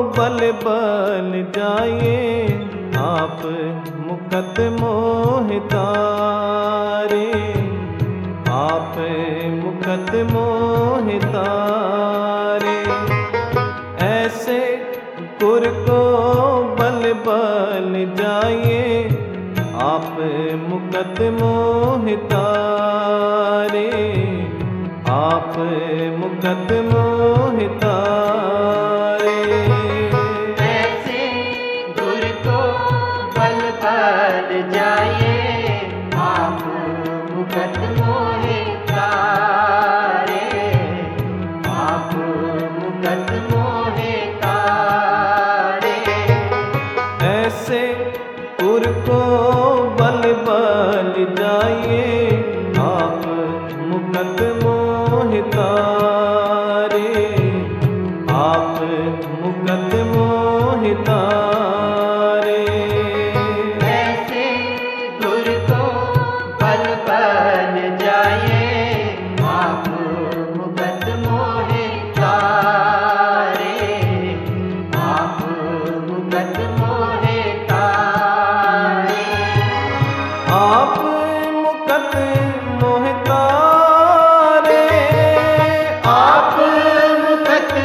बल बल जाए, आप मुकत मोहितारे, आप मुकत मोहितारे। ऐसे गुर को बल बल जाए, आप मुकत मोहितारे, आप मुकत मोहितारे। ऐसे गुर को बल बल जाए, आप मुकत मोहितारे, आप मुकत मोहितारे। ऐसे गुर को बल बल जाए, आप मुकत मोहितारे, आप मुकत मोहितारे। ऐसे गुर को बल बल जाए, आप मुकत मोहितारे, आप मुकत मोहितारे। आप मुकत मोहितारे, आप मुकत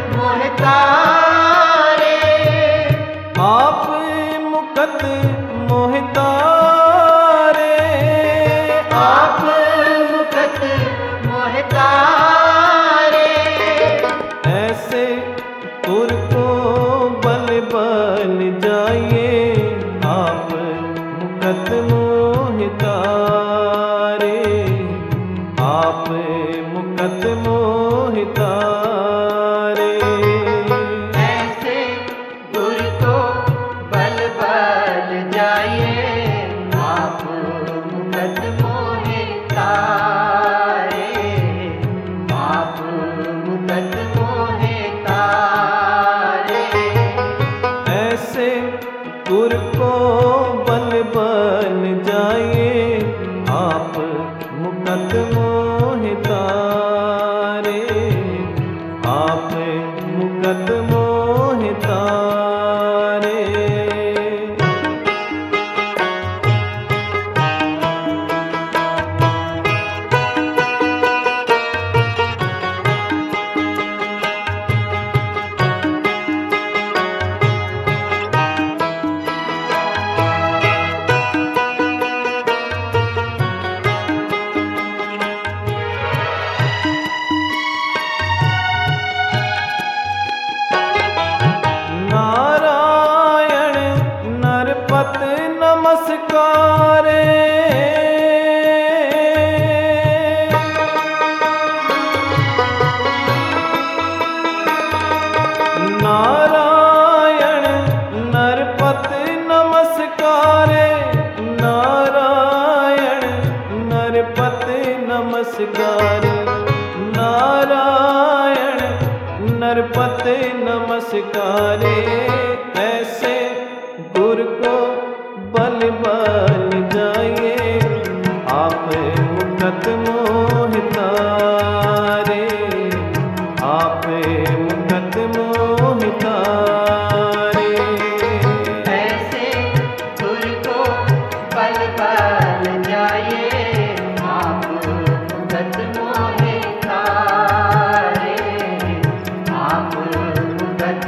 मोहितारे, आप मुकत मोहितारे। आप मुकत मोहितारे। ऐसे गुर को बल बल जाए, आप मुकत मोहितारे, आप मुकत मोहितारे। ऐसे गुर को बल बल जाए, आप मुकत मोहितारे, आप मुकत मोहितारे। ऐसे गुर को बल बल जाए, आप मुकत मोहितारे, आप मुकत मोहितारे। नारायण नरपत नमस्कारे, नारायण नरपत नमस्कारे, नारायण नरपत नमस्कारे, नारायण नरपत नमस्कारे। ऐसे गुर को बल बल जाए, आप मुकत मोहितारे, आप मुकत मोहितारे। ऐसे गुर को बल बल जाए, आप मुकत मोहितारे, आप मुकत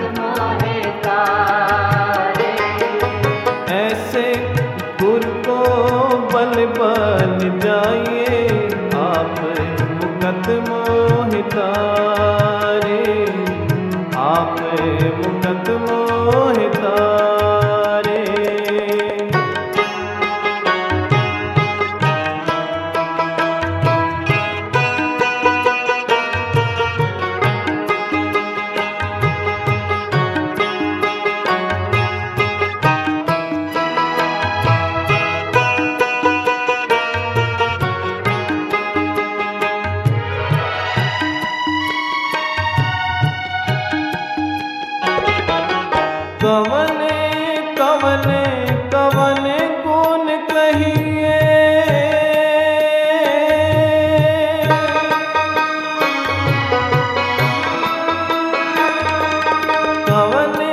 मोहितारे। ऐसे गुर को बल बल जाए, आप मुकत मोहितारे, आप मुकत मोहितारे। कवने कवने कवने गुण कहिए, कवने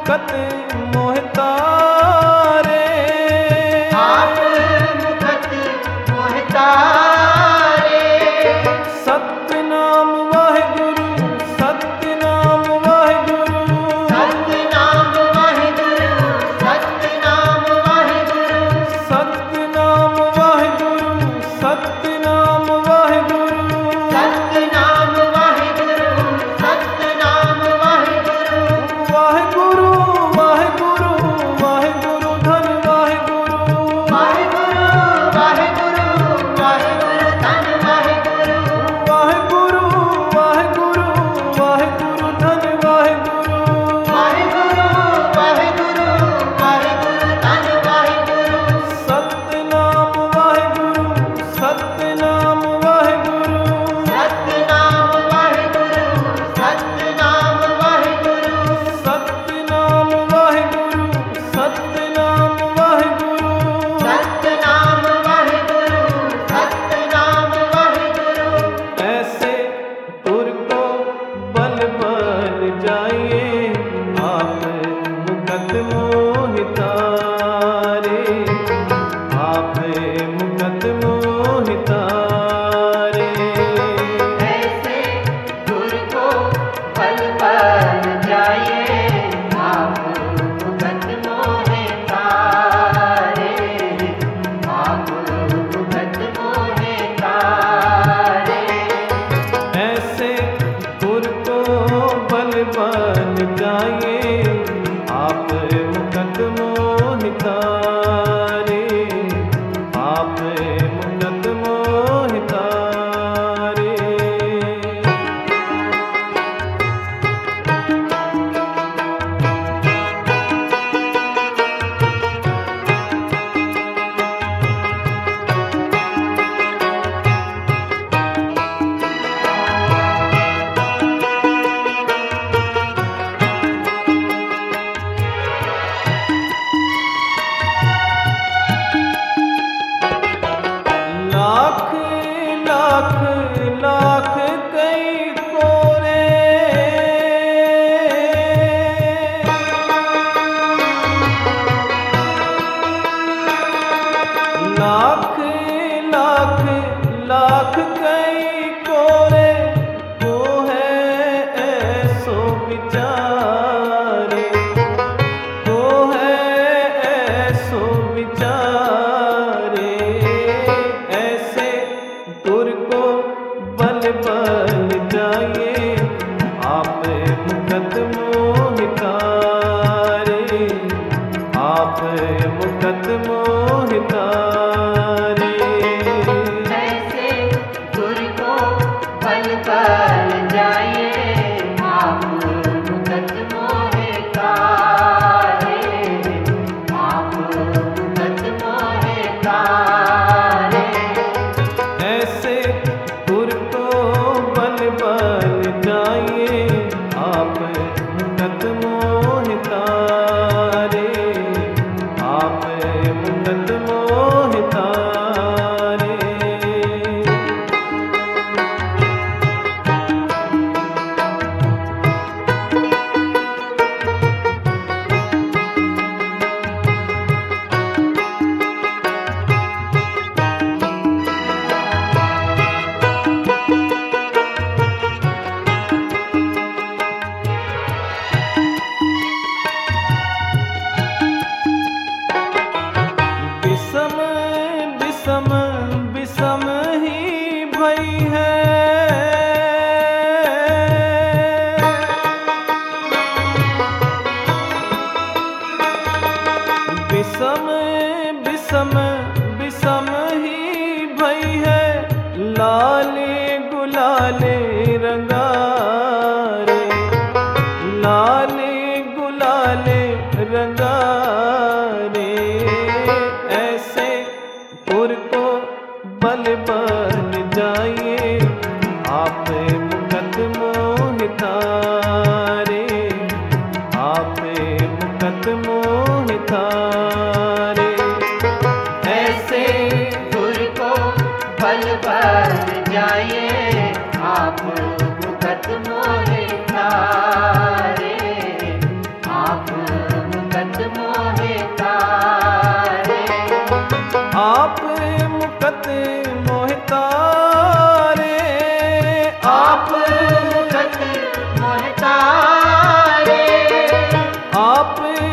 मुकत मोहतारे, आप मुकत मोहतारे। सतनाम वाहिगुरु, सतनाम वाहिगुरु, सतनाम वाहिगुरु, सतनाम वाहिगुरु, सतनाम वाहिगुरु, सतनाम वाहिगुरु, सतनाम वाहिगुरु, सतनाम वाहिगुरु। वाहिगुरु वाहिगुरु वाहिगुरु धन वाहिगुरु, वाहिगुरु वाहिगुरु वाहिगुरु धन वाहिगुरु, वाहिगुरु वाहिगुरु वाहिगुरु धन वाहिगुरु, वाहिगुरु वाहिगुरु वाहिगुरु धन वाहिगुरु। सतनाम वाहिगुरु, सतनाम वाहिगुरु, सतनाम वाहिगुरु, सतनाम वाहिगुरु, सतनाम वाहिगुरु, सतनाम वाहिगुरु, सतनाम वाहिगुरु, सतनाम वाहिगुरु। ऐसे तुर को बल बल जाइए, आप मुकत मोहितारे, आप मुकत मोहितारे। ऐसे गुर को पल पल जाइए, आप मुकत मोहे तारे, आप मुकत मोहे तारे। ऐसे तुर को बल बल जाइए, आप मुकत मोहितारे, आप मुकत मोहितारे। लाख लाख लाख कई कोरे, लाख लाख लाख कई कोरे, वो है ऐसो बिचारे, वो है ऐसो बिचारे। ऐसे तुर को बल बल जाइए, आप मुकत मोहितारे, आप मुकत मोहितारे। ऐसे गुर को पल पल जाइए, आप मुकत मोहे तारे, आप मुकत मोहे तारे। ऐसे तुर को बल बल जाइए, आप मुकत मोहितारे, आप मुकत मोहितारे। विषम विषम विषम ही भई है, विषम विषम विषम ही भई है, लाले गुलाले रंगारे, लाले गुलाले रंगारे। ऐसे पुर को बल बल जाइए, आप मुकत मोहितारे, आप मुकत मोहितारे। ऐसे गुर को पल पल जाइए, आप मुकत मोहे तारे, आप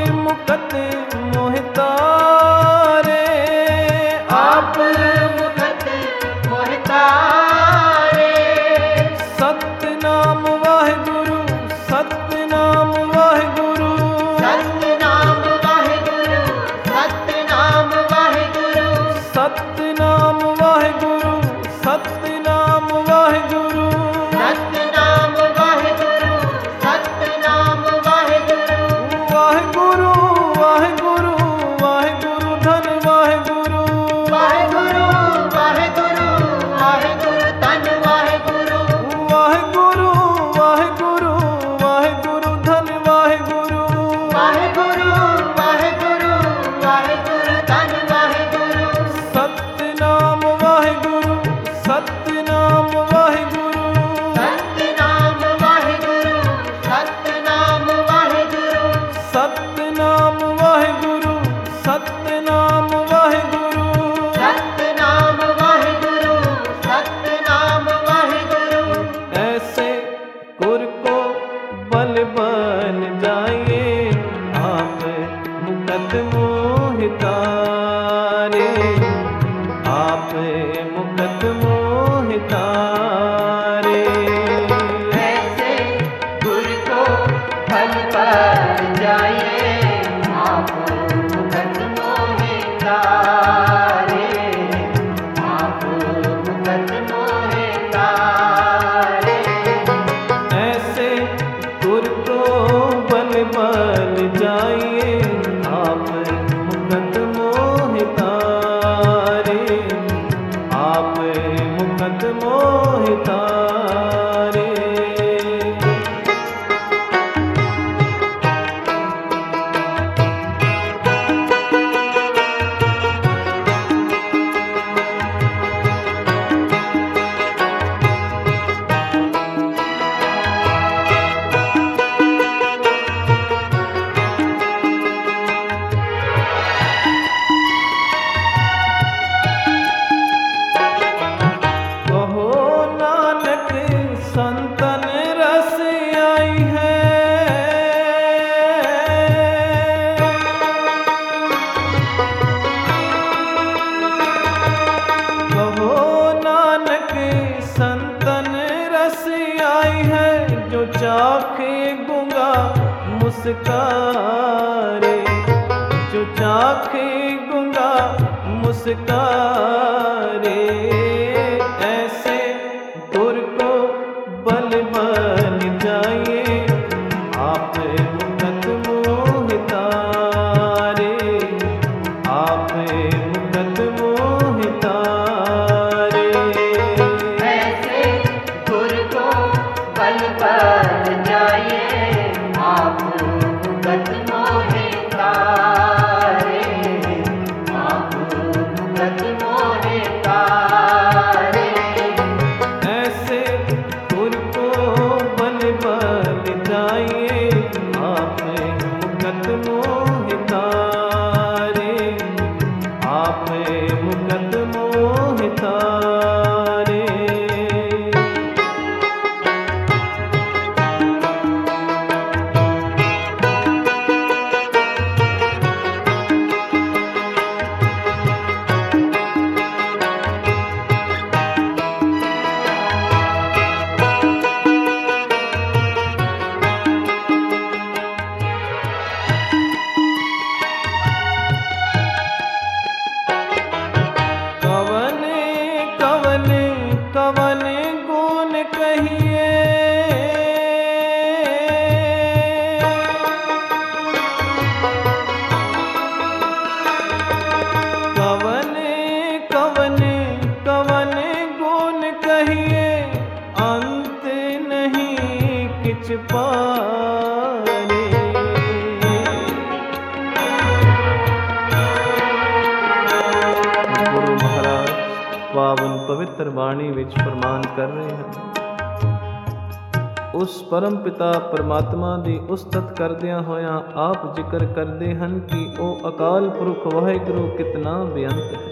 मुकत मोहि तारे, आप मुकत मोहि तारे। सतनाम वाहिगुरु, सतनाम वाहिगुरु, सतनाम वाहिगुरु, सतनाम वाहिगुरु, सतनाम वाहिगुरु, सतनाम वाहिगुरु, सतनाम वाहिगुरु, सतनाम वाहिगुरु। वाहिगुरु वाहिगुरु वाहिगुरु धन वाहिगुरु, वाहिगुरु वाहिगुरु वाहिगुरु धन वाहिगुरु। वाहिगुरु वाहिगुरु वाहिगुरु धन वाहिगुरु, वाहिगुरु वाहिगुरु वाहिगुरु धन वाहिगुरु। सतनाम वाहिगुरु, सतनाम वाहिगुरु, सतनाम वाहिगुरु, सतनाम वाहिगुरु। सतनाम वाहिगुरु, सतनाम वाहिगुरु, सतनाम वाहिगुरु, सतनाम वाहिगुरु। ऐसे गुर को बल बन जाइए, आप मुकत मोहि तारे, आप मुकत मोहि तारे। ऐसे गुर को फल पर जाइए, आप मुकत मोहि तारे, आप मुकत मोहि तारे। ऐसे गुर को बल बल जाइए, आप मुकत मोहि तारे, आप मुकत मोहि तारे। कहो नानक संतन रस आई है, कहो नानक संतन रस आई है, जो चाखे गूंगा मुस्कारे, जो चाखे गूंगा मुस्कारे। ऐसे गुर को बल बन जाइए, आप मुकत मोहि तारे, आप मुकत मोहि तारे। ऐसे गुर को बल पर जाइए, आप मुकत मोहि तारे, आप मुकत मोहि तारे। ऐसे गुर को बल बल जाइए, आप मुकत मोहि तारे, आप मुकत मोहि तारे। कवन कवन कवन गुण कहिए, कवन कवन कवन गुण कहिए, अंत नहीं किछ पारे। गुरु महाराज पावन पवित्र वाणी विच फरमान कर रहे हैं, उस परम पिता परमात्मा ਦੀ ਉਸਤਤ ਕਰਦਿਆਂ ਹੋਇਆਂ ਆਪ ਜ਼ਿਕਰ ਕਰਦੇ ਹਨ ਕਿ ਉਹ ਅਕਾਲ ਪੁਰਖ ਵਾਹਿਗੁਰੂ ਕਿਤਨਾ ਬੇਅੰਤ ਹੈ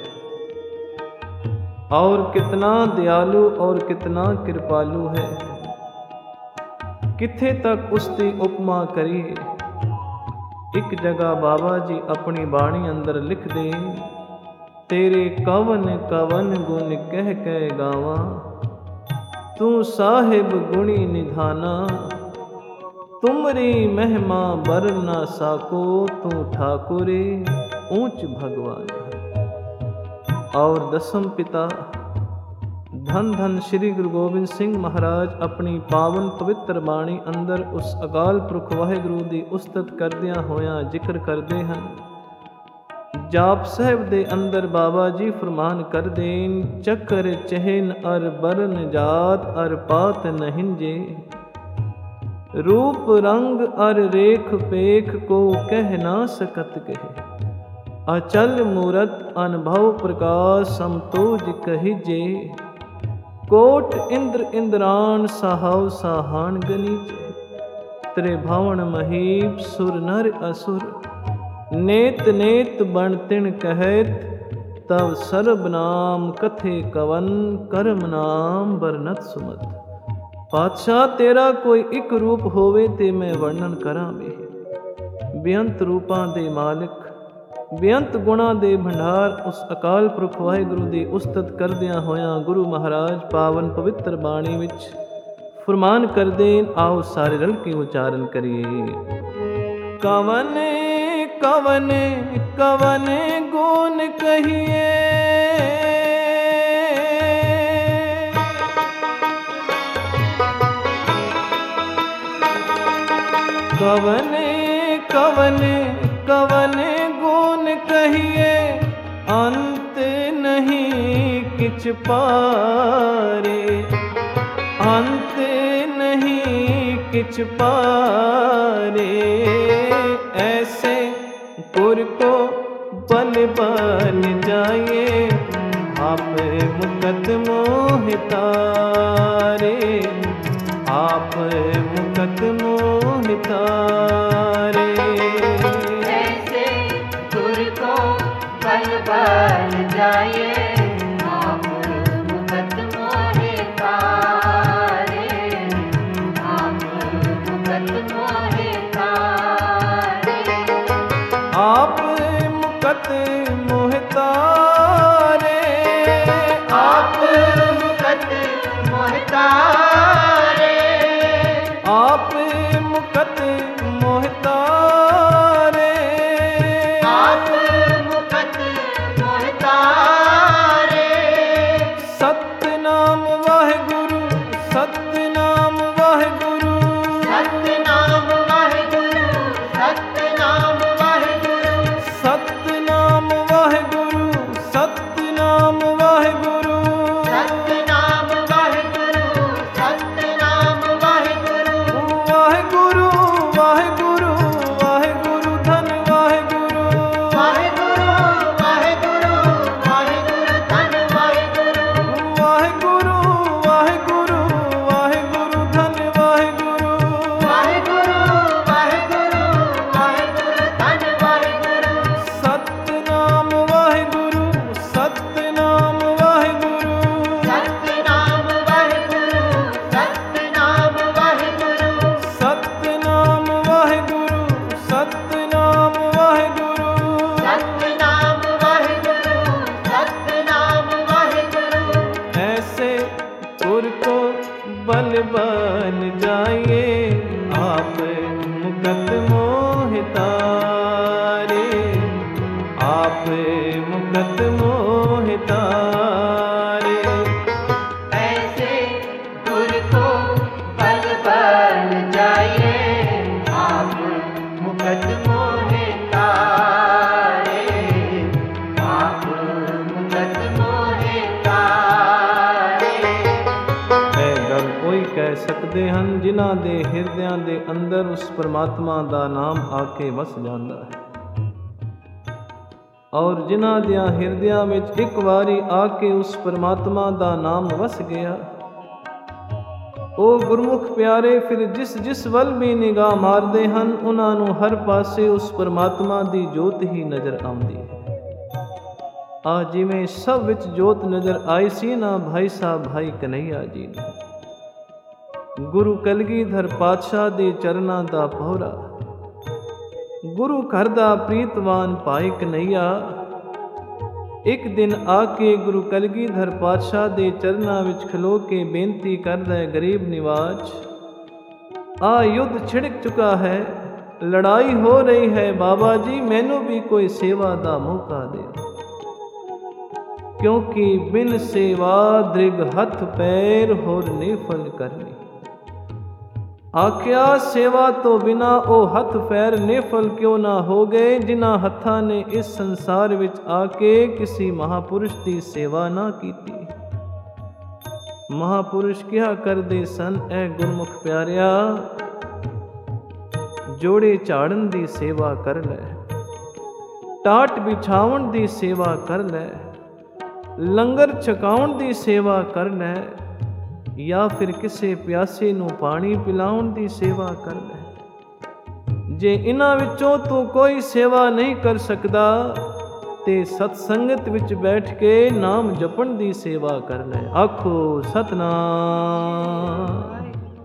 और कितना दयालु और कितना कृपालु है। किथे तक उसकी उपमा करिए, ਇੱਕ ਜਗ੍ਹਾ ਬਾਬਾ ਜੀ ਆਪਣੀ ਬਾਣੀ ਅੰਦਰ ਲਿਖਦੇ, ਤੇਰੇ ਕਵਨ ਕਵਨ ਗੁਣ ਕਹਿ ਕਹਿ ਗਾਵਾਂ, ਤੂੰ ਸਾਹਿਬ ਗੁਣੀ ਨਿਧਾਨਾ, ਤੁਮਰੀ ਮਹਿਮਾ ਬਰ ਨਾ ਸਾਕੋ, ਤੂੰ ਠਾकुरे ऊंच भगवान। और दसम पिता धन धन श्री गुरु गोबिंद सिंह महाराज अपनी पावन पवित्र बाणी अंदर उस अकाल पुरख वाहिगुरु दी उस्तत करदियां होयां जिक्र करदे हन। जाप साहिब दे अंदर बाबा जी फरमान करदे, चक्कर चहन अर बरन जात अर पात नहिंजे, रूप रंग अर रेख पेख को कह ना सकत कहे, अचल मूरत अनुभव प्रकाश समतोज कहिजे, कोट इंद्र इंद्रान साहव साहान गनीजे, त्रिभुवन महीप सुर नर असुर, नेत नेत बन तिन कहत, तब सर्ब नाम कथे कवन, करम नाम बरनत सुमत। पातशाह तेरा कोई एक रूप होवे ते मैं वर्णन करा वे, बेअंत रूपां दे मालिक, बेअंत गुणां दे भंडार, उस अकाल पुरख वाहिगुरु दी उस्तत करदियां होयां गुरु महाराज पावन पवित्र बाणी विच फरमान करदे। आओ सारे रल के उच्चारण करिए। कवन कवन कवन गुण कहिए, कवन कवन कवन गुण कहिए, अंत नहीं किछ पारे, अंत नहीं किछ पारे, ऐसे पुर को बल बल जाए, आप मुकत मोह तारे, आप मुकत मोह तारे, ऐसे गुर को बल बल जाए, आप मुकत मोह तारे, आप मुकत मोह तारे, आप मुकत मोह तारे, आप मुकत मोह तारे, आप मुकत मोह तारे, आप मुकत मोह तारे, सतनाम वाहिगुरु, सतनाम वाहिगुरु, सतनाम वाहिगुरु, सतनाम वाहिगुरु, सतनाम वाहिगुरु, सतनाम वाहिगुरु, सतनाम वाहिगुरु, सतनाम वाहिगुरु, वाहिगुरु वाहिगुरु वाहिगुरु धन वाहिगुरु, वाहिगुरु वाहिगुरु वाहिगुरु धन वाहिगुरु, वाहिगुरु वाहिगुरु वाहिगुरु धन वाहिगुरु, वाहिगुरु वाहिगुरु वाहिगुरु धन वाहिगुरु, सतनाम वाहिगुरु, सतनाम वाहिगुरु, सतनाम वाहिगुरु, सतनाम वाहिगुरु, सतनाम वाहिगुरु, सतनाम वाहिगुरु, सतनाम वाहिगुरु, सतनाम वाहिगुरु, ऐसे पुर को बल बन जाइए, आप मुकत मोह तारे, आप मुकत मोह तारे, ऐसे गुर को बल बल जाइए, आप मुकत मोह तारे, आप मुकत मोह तारे, ਇਹ ਗੱਲ ਕੋਈ ਕਹਿ ਸਕਦੇ ਹਨ ਜਿਨ੍ਹਾਂ ਦੇ ਹਿਰਦਿਆਂ ਦੇ ਅੰਦਰ ਉਸ ਪਰਮਾਤਮਾ ਦਾ ਨਾਮ ਆ ਕੇ ਵਸ ਜਾਂਦਾ ਹੈ, ਔਰ ਜਿਨ੍ਹਾਂ ਦਿਆਂ ਹਿਰਦਿਆਂ ਵਿੱਚ ਇੱਕ ਵਾਰੀ ਆ ਕੇ ਉਸ ਪਰਮਾਤਮਾ ਦਾ ਨਾਮ ਵਸ ਗਿਆ, ਉਹ ਗੁਰਮੁਖ ਪਿਆਰੇ ਫਿਰ ਜਿਸ ਜਿਸ ਵੱਲ ਵੀ ਨਿਗਾਹ ਮਾਰਦੇ ਹਨ, ਉਹਨਾਂ ਨੂੰ ਹਰ ਪਾਸੇ ਉਸ ਪਰਮਾਤਮਾ ਦੀ ਜੋਤ ਹੀ ਨਜ਼ਰ ਆਉਂਦੀ ਹੈ। ਆ ਜਿਵੇਂ ਸਭ ਵਿੱਚ ਜੋਤ ਨਜ਼ਰ ਆਈ ਸੀ ਨਾ ਭਾਈ ਸਾਹਿਬ ਭਾਈ ਕਨਈਆ ਜੀ ਨੂੰ, ਗੁਰੂ ਕਲਗੀਧਰ ਪਾਤਸ਼ਾਹ ਦੇ ਚਰਨਾਂ ਦਾ ਪਹੁਰਾ, ਗੁਰੂ ਘਰ ਦਾ ਪ੍ਰੀਤਵਾਨ ਭਾਈ ਕਨਈਆ ਇੱਕ ਦਿਨ ਆ ਕੇ ਗੁਰੂ ਕਲਗੀਧਰ ਪਾਤਸ਼ਾਹ ਦੇ ਚਰਨਾਂ ਵਿੱਚ ਖਲੋ ਕੇ ਬੇਨਤੀ ਕਰਦਾ ਹੈ, ਗਰੀਬ ਨਿਵਾਜ, ਆ ਯੁੱਧ ਛਿੜਕ ਚੁੱਕਾ ਹੈ, ਲੜਾਈ ਹੋ ਰਹੀ ਹੈ, ਬਾਬਾ ਜੀ ਮੈਨੂੰ ਵੀ ਕੋਈ ਸੇਵਾ ਦਾ ਮੌਕਾ ਦਿਓ, ਕਿਉਂਕਿ ਬਿਨ ਸੇਵਾ ਦ੍ਰਿਗ ਹੱਥ ਪੈਰ ਹੋਰ ਨਹੀਂ ਫਲ ਕਰਨੀ। ਆਖਿਆ ਸੇਵਾ ਤੋਂ ਬਿਨਾ ਉਹ ਹੱਥ ਪੈਰ ਨਿਫਲ ਕਿਉਂ ਨਾ ਹੋ ਗਏ, ਜਿਨ੍ਹਾਂ ਹੱਥਾਂ ਨੇ ਇਸ ਸੰਸਾਰ ਵਿੱਚ ਆ ਕੇ ਕਿਸੇ ਮਹਾਪੁਰਸ਼ ਦੀ ਸੇਵਾ ਨਾ ਕੀਤੀ। ਮਹਾਪੁਰਸ਼ ਕਿਹਾ ਕਰਦੇ ਸਨ, ਐ ਗੁਰਮੁਖ ਪਿਆਰਿਆ, ਜੋੜੇ ਝਾੜਨ ਦੀ ਸੇਵਾ ਕਰ ਲੈ, ਟਾਟ ਵਿਛਾਉਣ ਦੀ ਸੇਵਾ ਕਰ ਲੈ, ਲੰਗਰ ਛਕਾਉਣ ਦੀ ਸੇਵਾ ਕਰ ਲੈ, ਜਾਂ ਫਿਰ ਕਿਸੇ ਪਿਆਸੇ ਨੂੰ ਪਾਣੀ ਪਿਲਾਉਣ ਦੀ ਸੇਵਾ ਕਰ ਲੈ। ਜੇ ਇਹਨਾਂ ਵਿੱਚੋਂ ਤੂੰ ਕੋਈ ਸੇਵਾ ਨਹੀਂ ਕਰ ਸਕਦਾ ਤੇ ਸਤ ਸੰਗਤ ਵਿੱਚ ਬੈਠ ਕੇ ਨਾਮ ਜਪਣ ਦੀ ਸੇਵਾ ਕਰ ਲੈ। ਆਖੋ ਸਤਨਾਮ।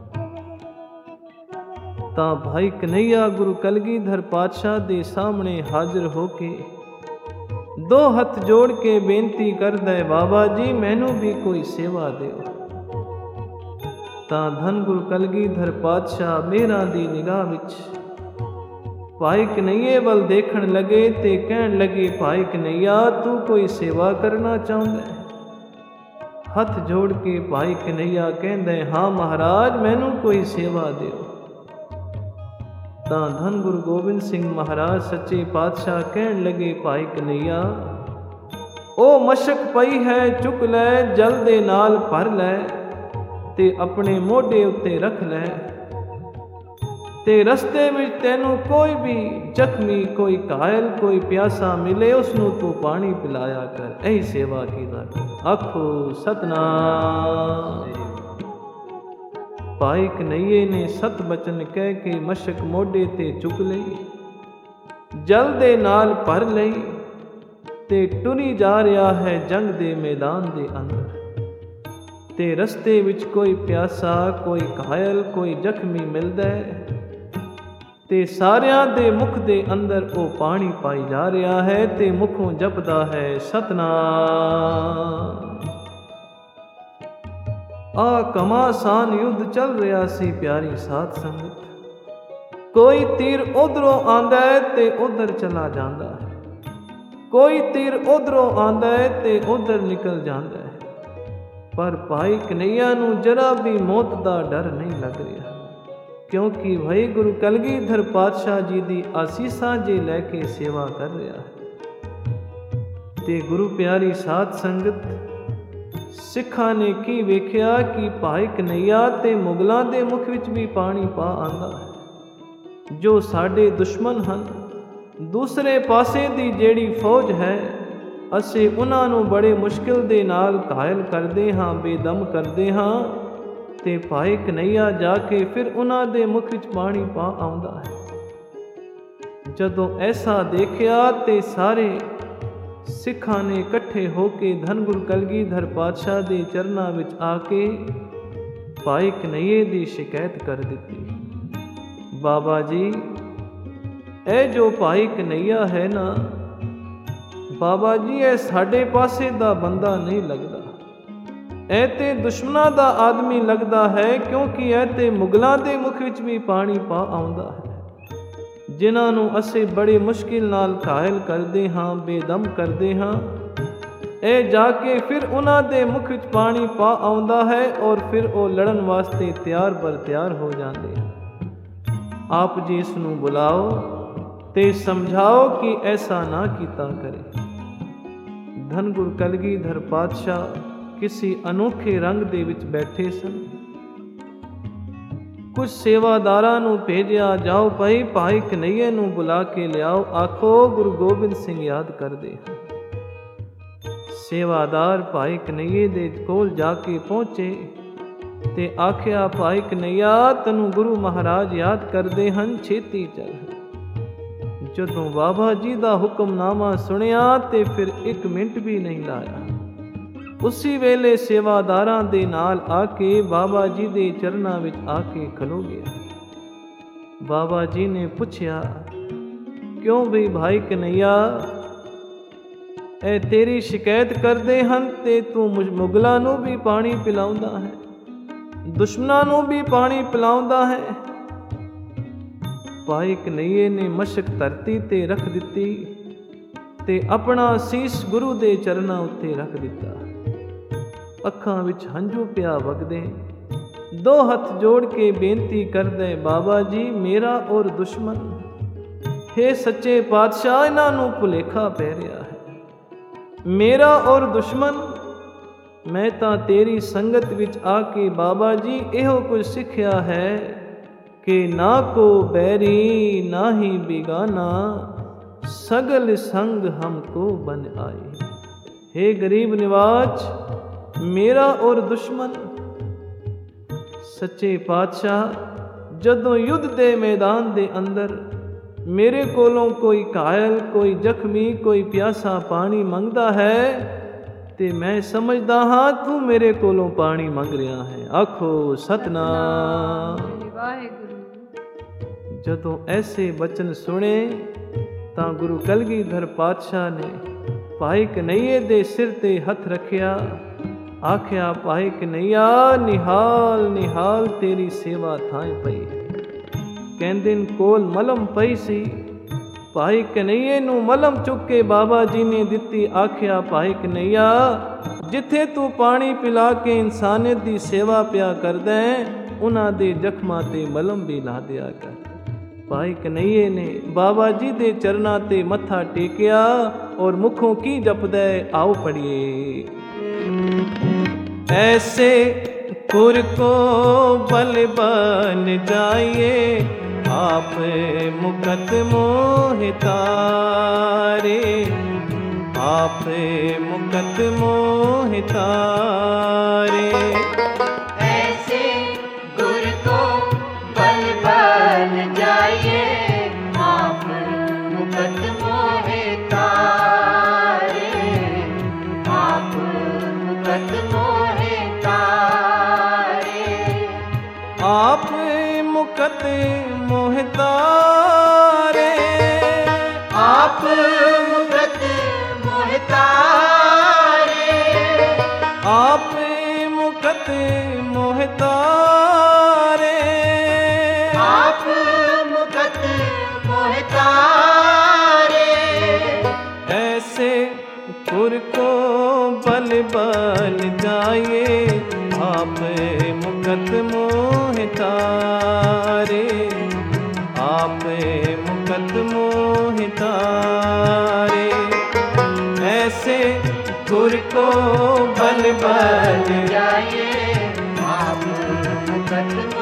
ਤਾਂ ਭਾਈ ਕਨਈਆ ਗੁਰੂ ਕਲਗੀਧਰ ਪਾਤਸ਼ਾਹ ਦੇ ਸਾਹਮਣੇ ਹਾਜ਼ਰ ਹੋ ਕੇ ਦੋ ਹੱਥ ਜੋੜ ਕੇ ਬੇਨਤੀ ਕਰਦਾ ਹੈ, ਬਾਬਾ ਜੀ ਮੈਨੂੰ ਵੀ ਕੋਈ ਸੇਵਾ ਦਿਓ। ਤਾਂ ਧੰਨ ਗੁਰੂ ਕਲਗੀਧਰ ਪਾਤਸ਼ਾਹ ਮਿਹਰਾਂ ਦੀ ਨਿਗਾਹ ਵਿੱਚ ਭਾਈ ਕਨਈਏ ਵੱਲ ਦੇਖਣ ਲੱਗੇ ਤੇ ਕਹਿਣ ਲੱਗੇ, ਭਾਈ ਕਨਈਆ ਤੂੰ ਕੋਈ ਸੇਵਾ ਕਰਨਾ ਚਾਹੁੰਦਾ ਹੈ? ਹੱਥ ਜੋੜ ਕੇ ਭਾਈ ਕਨਈਆ ਕਹਿੰਦਾ, ਹਾਂ ਮਹਾਰਾਜ ਮੈਨੂੰ ਕੋਈ ਸੇਵਾ ਦਿਓ। ਤਾਂ ਧੰਨ ਗੁਰੂ ਗੋਬਿੰਦ ਸਿੰਘ ਮਹਾਰਾਜ ਸੱਚੇ ਪਾਤਸ਼ਾਹ ਕਹਿਣ ਲੱਗੇ, ਭਾਈ ਕਨਈਆ ਉਹ ਮਸ਼ਕ ਪਈ ਹੈ, ਚੁੱਕ ਲੈ, ਜਲ ਦੇ ਨਾਲ ਭਰ ਲੈ ਤੇ ਆਪਣੇ ਮੋਢੇ ਉੱਤੇ ਰੱਖ ਲੈ, ਤੇ ਰਸਤੇ ਵਿੱਚ ਤੈਨੂੰ ਕੋਈ ਵੀ ਜ਼ਖਮੀ, ਕੋਈ ਘਾਇਲ, ਕੋਈ ਪਿਆਸਾ ਮਿਲੇ ਉਸ ਨੂੰ ਤੂੰ ਪਾਣੀ ਪਿਲਾਇਆ ਕਰ। ਇਹੀ ਸੇਵਾ ਕੀਤਾ ਕਰ। ਆਖੋ ਸਤਨਾਮ। ਭਾਈ ਕਨਈਏ ਨੇ ਸਤ ਬਚਨ ਕਹਿ ਕੇ ਮਸ਼ਕ ਮੋਢੇ ਤੇ ਚੁੱਕ ਲਈ, ਜਲ ਦੇ ਨਾਲ ਭਰ ਲਈ ਤੇ ਟੁਰੀ ਜਾ ਰਿਹਾ ਹੈ ਜੰਗ ਦੇ ਮੈਦਾਨ ਦੇ ਅੰਦਰ। ਤੇ ਰਸਤੇ ਵਿੱਚ ਕੋਈ ਪਿਆਸਾ, ਕੋਈ ਘਾਇਲ, ਕੋਈ ਜ਼ਖਮੀ ਮਿਲਦਾ ਹੈ ਤੇ ਸਾਰਿਆਂ ਦੇ ਮੁਖ ਦੇ ਅੰਦਰ ਉਹ ਪਾਣੀ ਪਾਈ ਜਾ ਰਿਹਾ ਹੈ ਤੇ ਮੁਖੋਂ ਜਪਦਾ ਹੈ ਸਤਨਾਮ। ਆ ਘਮਾਸਾਨ ਯੁੱਧ ਚੱਲ ਰਿਹਾ ਸੀ ਪਿਆਰੀ ਸਾਧ ਸੰਗਤ। ਕੋਈ ਤੀਰ ਉਧਰੋਂ ਆਂਦਾ ਹੈ ਤੇ ਉਧਰ ਚਲਾ ਜਾਂਦਾ ਹੈ, ਕੋਈ ਤੀਰ ਉਧਰੋਂ ਆਂਦਾ ਹੈ ਤੇ ਉਧਰ ਨਿਕਲ ਜਾਂਦਾ ਹੈ, ਪਰ ਭਾਈ ਕਨਈਆ ਨੂੰ ਜਰਾ ਵੀ ਮੌਤ ਦਾ ਡਰ ਨਹੀਂ ਲੱਗ ਰਿਹਾ, ਕਿਉਂਕਿ ਭਾਈ ਗੁਰੂ ਕਲਗੀਧਰ ਪਾਤਸ਼ਾਹ ਜੀ ਦੀ ਆਸੀਸਾਂ ਜੇ ਲੈ ਕੇ ਸੇਵਾ ਕਰ ਰਿਹਾ ਹੈ। ਤੇ ਗੁਰੂ ਪਿਆਰੀ ਸਾਧ ਸੰਗਤ, ਸਿੱਖਾਂ ਨੇ ਕੀ ਵੇਖਿਆ ਕਿ ਭਾਈ ਕਨਈਆ ਤੇ ਮੁਗਲਾਂ ਦੇ ਮੁਖ ਵਿੱਚ ਵੀ ਪਾਣੀ ਪਾ ਆਂਦਾ ਹੈ। ਜੋ ਸਾਡੇ ਦੁਸ਼ਮਣ ਹਨ, ਦੂਸਰੇ ਪਾਸੇ ਦੀ ਜਿਹੜੀ ਫੌਜ ਹੈ, ਅਸੀਂ ਉਹਨਾਂ ਨੂੰ ਬੜੇ ਮੁਸ਼ਕਿਲ ਦੇ ਨਾਲ ਘਾਇਲ ਕਰਦੇ ਹਾਂ, ਬੇਦਮ ਕਰਦੇ ਹਾਂ, ਤੇ ਭਾਈ ਕਨਈਆ ਜਾ ਕੇ ਫਿਰ ਉਹਨਾਂ ਦੇ ਮੁਖ ਵਿੱਚ ਪਾਣੀ ਪਾ ਆਉਂਦਾ ਹੈ। ਜਦੋਂ ਐਸਾ ਦੇਖਿਆ ਤੇ ਸਾਰੇ ਸਿੱਖਾਂ ਨੇ ਇਕੱਠੇ ਹੋ ਕੇ ਧੰਨ ਗੁਰੂ ਕਲਗੀਧਰ ਪਾਤਸ਼ਾਹ ਦੇ ਚਰਨਾਂ ਵਿੱਚ ਆ ਕੇ ਭਾਈ ਕਨਈਏ ਦੀ ਸ਼ਿਕਾਇਤ ਕਰ ਦਿੱਤੀ। ਬਾਬਾ ਜੀ, ਇਹ ਜੋ ਭਾਈ ਕਨਈਆ ਹੈ ਨਾ, ਬਾਬਾ ਜੀ ਇਹ ਸਾਡੇ ਪਾਸੇ ਦਾ ਬੰਦਾ ਨਹੀਂ ਲੱਗਦਾ, ਇਹ ਤੇ ਦੁਸ਼ਮਣਾਂ ਦਾ ਆਦਮੀ ਲੱਗਦਾ ਹੈ, ਕਿਉਂਕਿ ਇਹ ਤੇ ਮੁਗਲਾਂ ਦੇ ਮੁਖ ਵਿੱਚ ਵੀ ਪਾਣੀ ਪਾ ਆਉਂਦਾ ਹੈ, ਜਿਨ੍ਹਾਂ ਨੂੰ ਅਸੀਂ ਬੜੀ ਮੁਸ਼ਕਿਲ ਨਾਲ ਘਾਇਲ ਕਰਦੇ ਹਾਂ, ਬੇਦਮ ਕਰਦੇ ਹਾਂ। ਇਹ ਜਾ ਕੇ ਫਿਰ ਉਹਨਾਂ ਦੇ ਮੁਖ ਵਿੱਚ ਪਾਣੀ ਪਾ ਆਉਂਦਾ ਹੈ ਔਰ ਫਿਰ ਉਹ ਲੜਨ ਵਾਸਤੇ ਤਿਆਰ ਬਰ ਤਿਆਰ ਹੋ ਜਾਂਦੇ ਹਨ। ਆਪ ਜੀ ਇਸ ਨੂੰ ਬੁਲਾਓ ਤੇ ਸਮਝਾਓ ਕਿ ਐਸਾ ਨਾ ਕੀਤਾ ਕਰੇ। ਧੰਨ ਗੁਰੂ ਕਲਗੀਧਰ ਪਾਤਸ਼ਾਹ ਕਿਸੇ ਅਨੋਖੇ ਰੰਗ ਦੇ ਵਿੱਚ ਬੈਠੇ ਸਨ। ਕੁਝ ਸੇਵਾਦਾਰਾਂ ਨੂੰ ਭੇਜਿਆ, ਜਾਓ ਭਾਈ ਕਨਈਏ ਨੂੰ ਬੁਲਾ ਕੇ ਲਿਆਓ, ਆਖੋ ਗੁਰੂ ਗੋਬਿੰਦ ਸਿੰਘ ਯਾਦ ਕਰਦੇ ਹਨ। ਸੇਵਾਦਾਰ ਭਾਈ ਕਨਈਏ ਦੇ ਕੋਲ ਜਾ ਕੇ ਪਹੁੰਚੇ ਤੇ ਆਖਿਆ, ਭਾਈ ਕਨਈਆ ਤੈਨੂੰ ਗੁਰੂ ਮਹਾਰਾਜ ਯਾਦ ਕਰਦੇ ਹਨ, ਛੇਤੀ ਚੱਲ। ਜਦੋਂ ਬਾਬਾ ਜੀ ਦਾ ਹੁਕਮਨਾਮਾ ਸੁਣਿਆ ਤੇ ਫਿਰ 1 ਮਿੰਟ ਵੀ ਨਹੀਂ ਲਾਇਆ, ਉਸੇ ਵੇਲੇ ਸੇਵਾਦਾਰਾਂ ਦੇ ਨਾਲ ਆ ਕੇ ਬਾਬਾ ਜੀ ਦੇ ਚਰਨਾਂ ਵਿੱਚ ਆ ਕੇ ਖਲੋ ਗਿਆ। ਬਾਬਾ ਜੀ ਨੇ ਪੁੱਛਿਆ, ਕਿਉਂ ਵੀ ਭਾਈ ਕਨਈਆ ਇਹ ਤੇਰੀ ਸ਼ਿਕਾਇਤ ਕਰਦੇ ਹਨ ਤੇ ਤੂੰ ਮੁਗਲਾਂ ਨੂੰ ਵੀ ਪਾਣੀ ਪਿਲਾਉਂਦਾ ਹੈ, ਦੁਸ਼ਮਣਾਂ ਨੂੰ ਵੀ ਪਾਣੀ ਪਿਲਾਉਂਦਾ ਹੈ। ਭਾਈ ਕਨਈਏ ਨੇ ਮਸ਼ਕ ਧਰਤੀ ਤੇ ਰੱਖ ਦਿੱਤੀ ਤੇ ਆਪਣਾ ਸੀਸ ਗੁਰੂ ਦੇ ਚਰਨਾਂ ਉੱਤੇ ਰੱਖ ਦਿੱਤਾ। ਅੱਖਾਂ ਵਿੱਚ ਹੰਝੂ ਪਿਆ ਵਗਦੇ, ਦੋ ਹੱਥ ਜੋੜ ਕੇ ਬੇਨਤੀ ਕਰਦੇ, ਬਾਬਾ ਜੀ ਮੇਰਾ ਔਰ ਦੁਸ਼ਮਣ, ਹੇ ਸੱਚੇ ਪਾਤਸ਼ਾਹ ਇਹਨਾਂ ਨੂੰ ਭੁਲੇਖਾ ਪੈ ਰਿਹਾ ਹੈ। ਮੇਰਾ ਔਰ ਦੁਸ਼ਮਣ, ਮੈਂ ਤਾਂ ਤੇਰੀ ਸੰਗਤ ਵਿੱਚ ਆ ਕੇ ਬਾਬਾ ਜੀ ਇਹੋ ਕੁਝ ਸਿੱਖਿਆ ਹੈ ਕਿ ਨਾ ਕੋ ਬੈਰੀ ਨਾ ਹੀ ਬਿਗਾਨਾ, ਸਗਲ ਸੰਗ ਹਮਕੋ ਬਨ ਆਏ। हे गरीब निवाज, मेरा और दुश्मन। सच्चे पातशाह, जदों युद्ध दे मैदान दे अंदर मेरे कोलों कोई घायल, कोई जख्मी, कोई प्यासा पानी मंगदा है ते मैं समझदा हाँ तू मेरे कोलों पानी मंग रहा है। आखो सतनाम वाहिगुरू। जदों ऐसे बचन सुने ਤਾਂ ਗੁਰੂ ਕਲਗੀਧਰ ਪਾਤਸ਼ਾਹ ਨੇ ਭਾਈ ਕਨਈਏ ਦੇ ਸਿਰ ਤੇ ਹੱਥ ਰੱਖਿਆ, ਆਖਿਆ ਭਾਈ ਕਨਈਆ ਨਿਹਾਲ ਨਿਹਾਲ ਤੇਰੀ ਸੇਵਾ ਥਾਂ ਪਈ। ਕਹਿੰਦੇ ਕੋਲ ਮਲਮ ਪਈ ਸੀ, ਭਾਈ ਕਨਈਏ ਨੂੰ ਮਲਮ ਚੁੱਕ ਕੇ ਬਾਬਾ ਜੀ ਨੇ ਦਿੱਤੀ। ਆਖਿਆ ਭਾਈ ਕਨਈਆ ਜਿੱਥੇ ਤੂੰ ਪਾਣੀ ਪਿਲਾ ਕੇ ਇਨਸਾਨੀਅਤ ਦੀ ਸੇਵਾ ਪਿਆ ਕਰਦਾ ਉਹਨਾਂ ਦੇ ਜ਼ਖਮਾਂ ਤੇ ਮਲਮ ਵੀ ਲਾ ਦਿਆ ਕਰ। ਭਾਈ ਕਨਈਏ ਨੇ ਬਾਬਾ ਜੀ ਦੇ ਚਰਨਾਂ ਤੇ ਮੱਥਾ ਟੇਕਿਆ ਔਰ ਮੁਖੋਂ ਕੀ ਜਪਦਾ ਹੈ, ਆਓ ਪੜੀਏ। ਐਸੇ ਪੁਰ ਕੋ ਬਲ ਬਨ ਜਾਈਏ, ਆਪ ਮੁਕਤ ਮੋਹਿ ਤਾਰੇ, ਆਪ ਮੁਕਤ ਮੋਹਿ ਤਾਰੇ। ऐसे गुर को बल बन जाइए, आप मुकत मोहे तारे, आप मुकत मोहे तारे। आप मुकत मोहि तारे, आप मुकत मोहे तारे, आप मुकत मोहि तारे, आप मुकत मोहे तारे। ऐसे पुर को बल बन जाइए, आप मुकत मोहि तारे, आप मुकत मोहि तारे। ऐसे पुर को बल बन जाइए, आप मुकत